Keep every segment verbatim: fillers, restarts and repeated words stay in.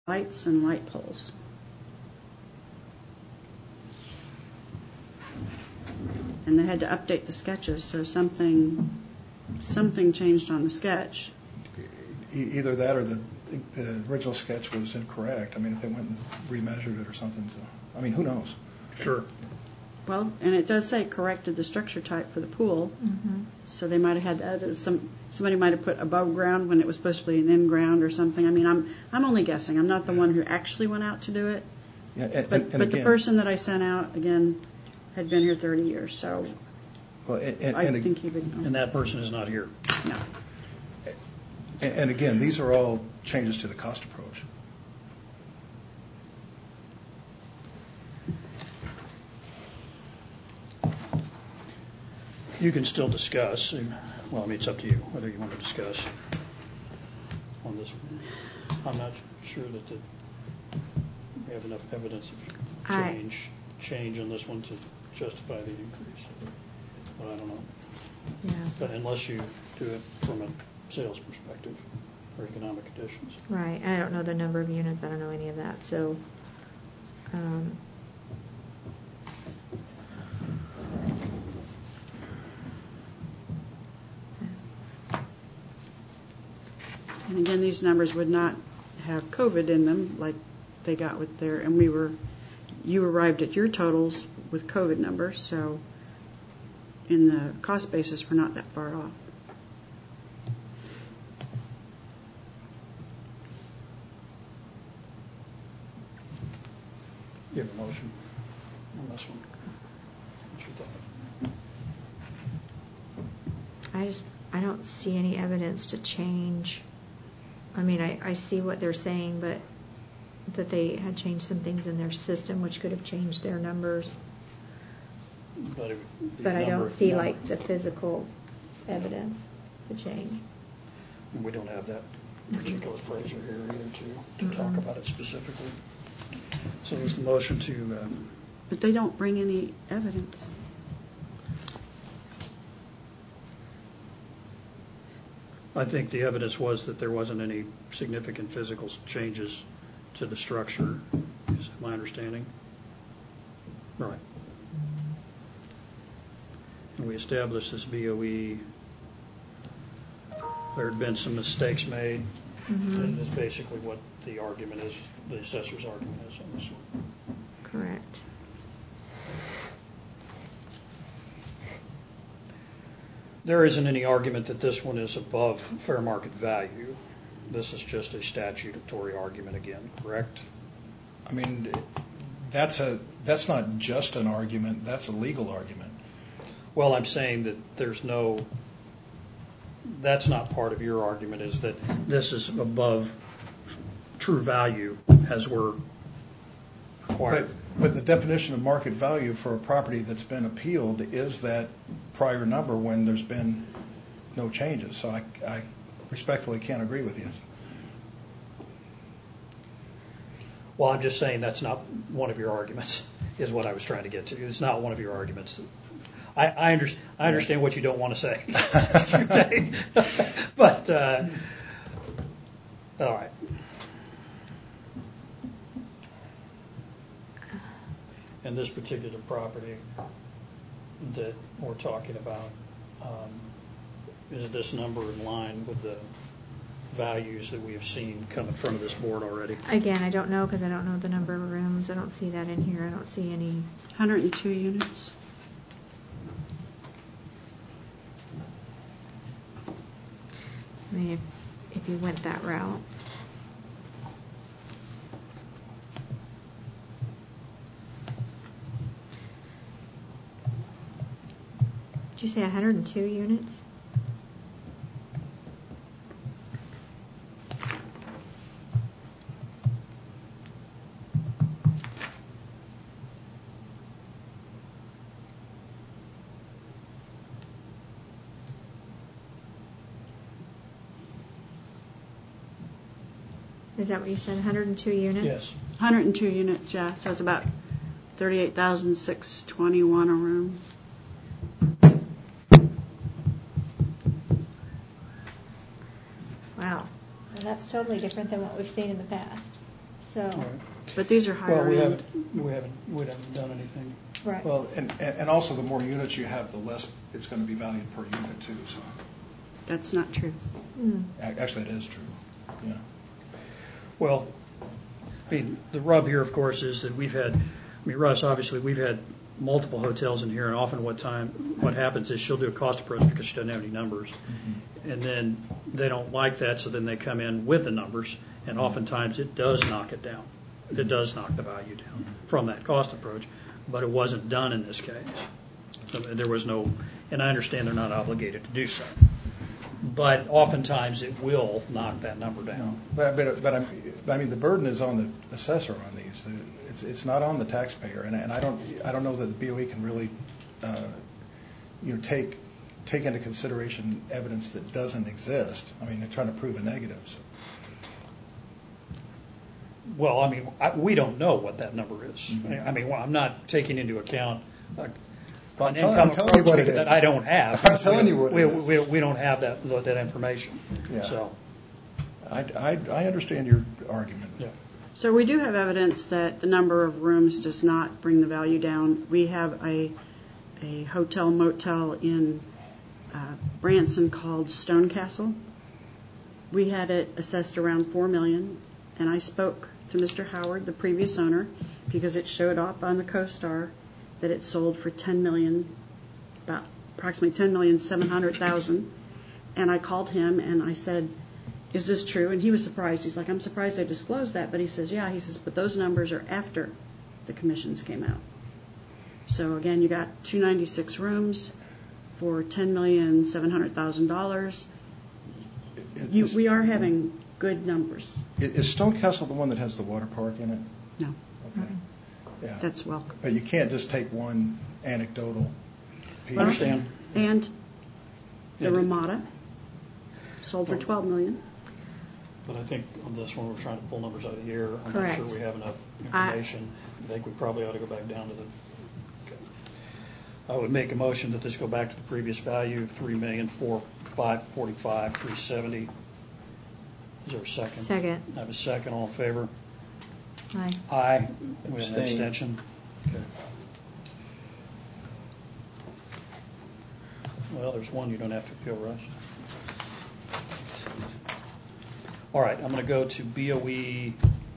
lights and light poles. And they had to update the sketches, so something something changed on the sketch. E- either that or the, the original sketch was incorrect. I mean, if they went and remeasured it or something. So, I mean, who knows? Sure. Well, and it does say corrected the structure type for the pool. Mm-hmm. So they might have had that as some somebody might have put above ground when it was supposed to be an in ground or something. I mean, I'm I'm only guessing. I'm not the one who actually went out to do it. Yeah, and, But and, and but again, the person that I sent out again had been here thirty years, so well, and, and, I and, think he would know. And that person is not here. No. And, and again, these are all changes to the cost approach. You can still discuss. Well, I mean, it's up to you whether you want to discuss on this one. I'm not sure that the, we have enough evidence of change I, change on this one to justify the increase. But I don't know. Yeah. But unless you do it from a sales perspective or economic conditions. Right. I don't know the number of units. I don't know any of that. So, um, And again, these numbers would not have COVID in them like they got with their, and we were, you arrived at your totals with COVID numbers, so in the cost basis, we're not that far off. You have a motion on this one? What's your thought? I just, I don't see any evidence to change. I mean, I, I see what they're saying, but that they had changed some things in their system, which could have changed their numbers. But, it, But I number, don't see number, like the physical evidence to change. We don't have that particular phrase here either to, to mm-hmm. talk about it specifically. So there's the motion to. Um, but they don't bring any evidence. I think the evidence was that there wasn't any significant physical changes to the structure. Is my understanding? Right. And we established this B O E. There had been some mistakes made. Mm-hmm. And is basically what the argument is, the assessor's argument is on this one. Correct. There isn't any argument that this one is above fair market value. This is just a statutory argument again, correct? I mean, that's a that's not just an argument, that's a legal argument. Well, I'm saying that there's no, that's not part of your argument, is that this is above true value as we're acquired. But, but the definition of market value for a property that's been appealed is that prior number when there's been no changes. So I, I respectfully can't agree with you. Well, I'm just saying that's not one of your arguments, is what I was trying to get to. It's not one of your arguments. I, I, under, I understand what you don't want to say. But, uh, all right. And this particular property that we're talking about, um, is this number in line with the values that we have seen come in front of this board already? Again, I don't know because I don't know the number of rooms. I don't see that in here. I don't see any. one hundred two units. I mean, if, if you went that route. Did you say one hundred two units? Is that what you said, one hundred two units? Yes. one hundred two units, yeah. So it's about thirty-eight thousand six hundred twenty-one a room. Wow. Well, that's totally different than what we've seen in the past. So, All right. But these are Well, higher we end. haven't, we haven't, we haven't done anything. right. Well, and, and and also the more units you have, the less it's going to be valued per unit too, so. That's not true. Mm. A- Actually, it is true, yeah. Well, I mean, the rub here, of course, is that we've had, I mean, Russ, obviously, we've had multiple hotels in here, and often what time, what happens is she'll do a cost approach because she doesn't have any numbers. Mm-hmm. And then they don't like that, so then they come in with the numbers, and oftentimes it does knock it down. It does knock the value down from that cost approach, but it wasn't done in this case. So there was no, and I understand they're not obligated to do so. But oftentimes it will knock that number down. But, but, but I'm, I mean, the burden is on the assessor on these. It's, it's not on the taxpayer, and, and I don't, I don't know that the B O E can really, uh, you know, take, take into consideration evidence that doesn't exist. I mean, they're trying to prove a negative. So. Well, I mean, I, we don't know what that number is. Mm-hmm. I mean, well, I'm not taking into account uh, Well, I'm, an tell, income I'm telling you what it approach is. that I don't have. I'm telling we, you what we, it is. We, we don't have that that information. Yeah. So, I, I, I understand your argument. yeah. So we do have evidence that the number of rooms does not bring the value down. We have a a hotel motel in uh, Branson called Stone Castle. We had it assessed around four million dollars, and I spoke to Mister Howard, the previous owner, because it showed up on the CoStar that it sold for ten million dollars, about approximately ten million seven hundred thousand dollars. And I called him and I said, is this true? And he was surprised. He's like, I'm surprised they disclosed that. But he says, yeah. He says, but those numbers are after the commissions came out. So again, you got two hundred ninety-six rooms for ten million seven hundred thousand dollars. You, Is, we are having good numbers. is Stone Castle the one that has the water park in it? No, Okay. Yeah. that's welcome. But you can't just take one anecdotal piece. I understand. And the Yeah. Ramada sold for twelve million dollars. But I think on this one, we're trying to pull numbers out of the air. I'm Correct. not sure we have enough information. I, I think we probably ought to go back down to the. Okay. I would make a motion that this go back to the previous value of three million four five forty five three seventy. Is there a second? Second. I have a second. All in favor? Aye. Aye. We have an Abstain. abstention. Okay. Well, there's one you don't have to appeal, Russ. All right, I'm going to go to B O E.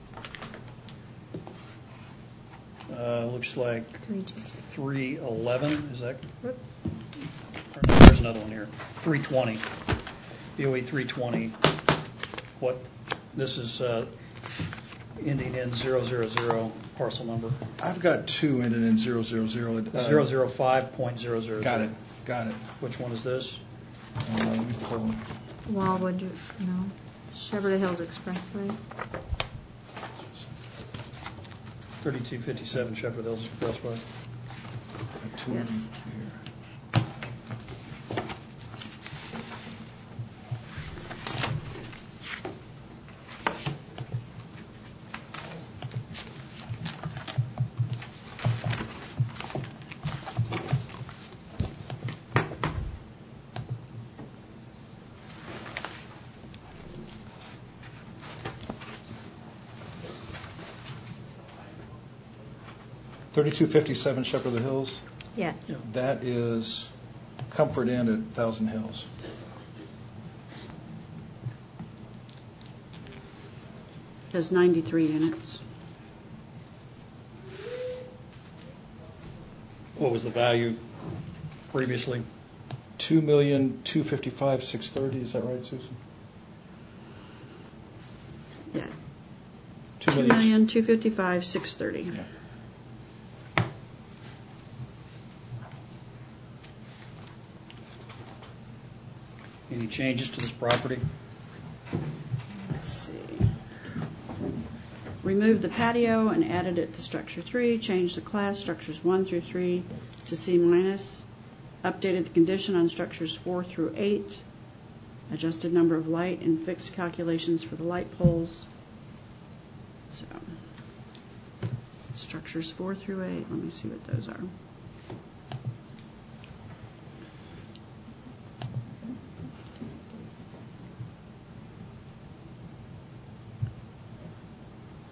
Uh, looks like Three, two. three eleven. Is that? Whoop. Or no, there's another one here. three twenty. B O E three twenty. What? This is uh, ending in zero zero zero parcel number. I've got two ending in zero zero zero. Uh, zero zero five point zero zero. Got it. Got it. Which one is this? Uh, let me pull. Wildwood, no. Shepherd Hills Expressway. thirty-two fifty-seven Shepherd Hills Expressway. Got two Yes. here. thirty-two fifty-seven Shepherd of the Hills. Yes. Yeah. That is Comfort Inn at Thousand Hills. Has ninety-three units. What was the value previously? Two million two fifty five six thirty. Is that right, Susan? Yeah. Two Two million two fifty five six thirty. Yeah. Any changes to this property? Let's see. Removed the patio and added it to structure three. Changed the class structures one through three to C minus. Updated the condition on structures four through eight. Adjusted number of light and fixed calculations for the light poles. So, structures four through eight. Let me see what those are.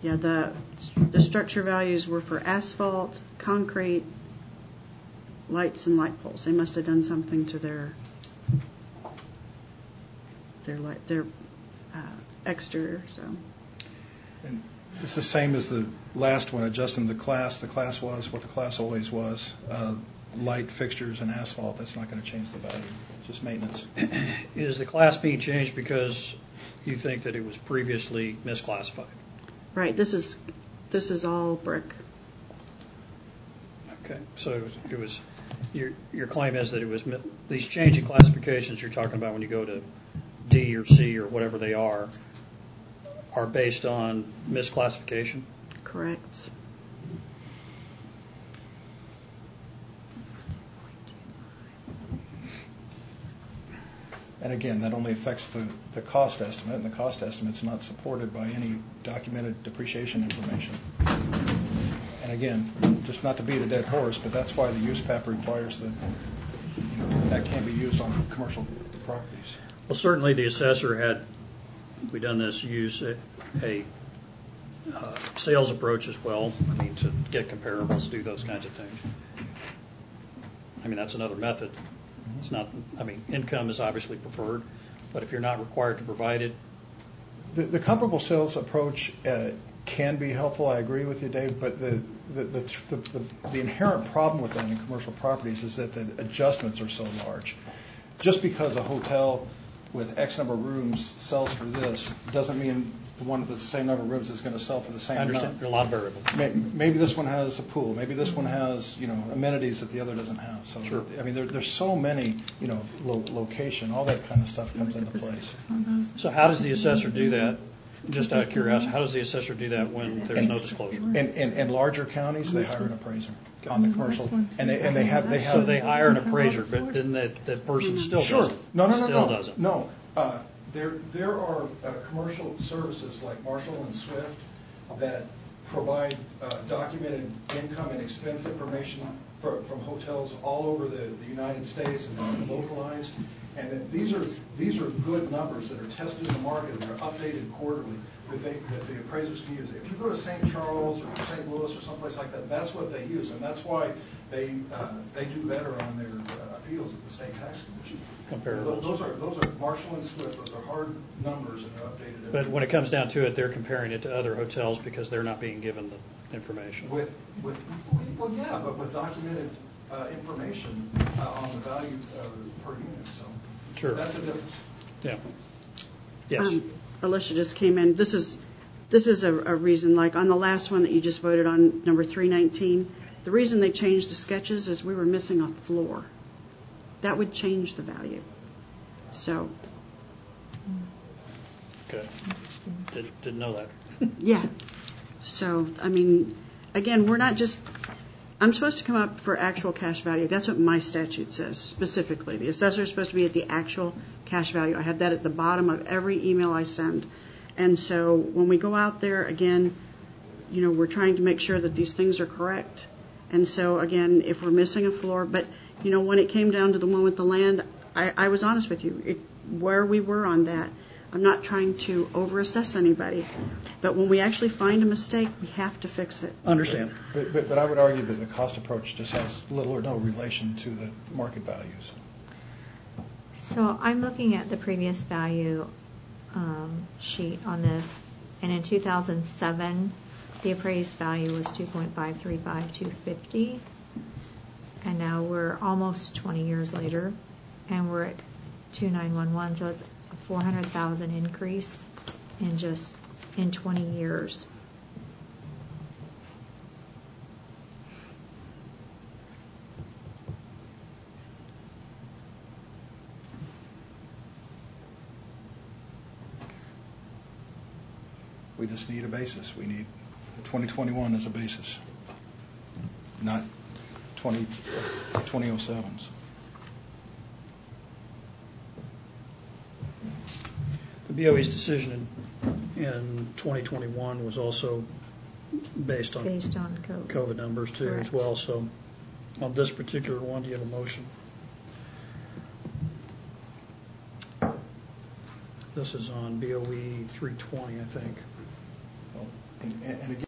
Yeah, the, the structure values were for asphalt, concrete, lights, and light poles. They must have done something to their, their light, their uh, exterior, so. And it's the same as the last one, adjusting the class. The class was what the class always was. Uh, light fixtures and asphalt, that's not going to change the value. It's just maintenance. Is the class being changed because you think that it was previously misclassified? Right, this is, this is all brick. Okay, so it was, it was your, your claim is that it was, these changing classifications you're talking about when you go to D or C or whatever they are, are based on misclassification? Correct. And again, that only affects the, the cost estimate, and the cost estimate's not supported by any documented depreciation information. And again, just not to beat a dead horse, but that's why the use P A P requires that, you know, that can't be used on commercial properties. Well, certainly the assessor had, we done this, use a, a uh, sales approach as well. I mean, to get comparables, do those kinds of things. I mean, that's another method. It's not, I mean, income is obviously preferred, but if you're not required to provide it. The, the comparable sales approach uh, can be helpful, I agree with you, Dave, but the the, the, the, the, the inherent problem with that in commercial properties is that the adjustments are so large. Just because a hotel with X number of rooms sells for this doesn't mean the one with the same number of rooms is going to sell for the same I understand. amount. There are a lot of variables. Maybe this one has a pool. Maybe this one has, you know, amenities that the other doesn't have. So, sure. I mean, there, there's so many, you know, lo- location, all that kind of stuff comes into place. So how does the assessor do that? Just out of curiosity, how does the assessor do that when there's and, no disclosure? In, in, in larger counties, they hire an appraiser on the commercial, and they and they have they have. So they hire an appraiser, but then that, that person still sure. doesn't. No, no, no, still no. doesn't. No. Uh, there there are uh, commercial services like Marshall and Swift that provide uh, documented income and expense information for, from hotels all over the, the United States and localized. And that these are these are good numbers that are tested in the market and they're updated quarterly that they that the appraisers can use. If you go to Saint Charles or Saint Louis or someplace like that, that's what they use, and that's why they uh, they do better on their uh, appeals at the state tax commission. Comparables. Those are those are Marshall and Swift. Those are hard numbers and they're updated. But when it comes down to it, they're comparing it to other hotels because they're not being given the information. With with well, yeah, but with documented uh, information uh, on the value uh, per unit. So. Sure. That's the difference. Yeah. Yes. Um, Alicia just came in. This is this is a, a reason, like on the last one that you just voted on, number three nineteen, the reason they changed the sketches is we were missing a floor. That would change the value. So. Okay. Did, didn't know that. Yeah. So, I mean, again, we're not just, I'm supposed to come up for actual cash value. That's what my statute says specifically. The assessor is supposed to be at the actual cash value. I have that at the bottom of every email I send. And so when we go out there, again, you know, we're trying to make sure that these things are correct. And so, again, if we're missing a floor, but, you know, when it came down to the one with the land, I, I was honest with you. It, where we were on that, I'm not trying to overassess anybody, but when we actually find a mistake, we have to fix it. Understand. But, but, but I would argue that the cost approach just has little or no relation to the market values. So I'm looking at the previous value um, sheet on this, and in two thousand seven, the appraised value was two point five three five two fifty, and now we're almost twenty years later, and we're at two nine one one, so it's a four hundred thousand increase in just in twenty years. We just need a basis. We need twenty twenty-one as a basis, not twenty oh sevens. The B O E's decision in, in twenty twenty-one was also based on, based on COVID. COVID numbers too. Correct. As well. So on this particular one, do you have a motion? This is on B O E three twenty, I think. Well, And, and again,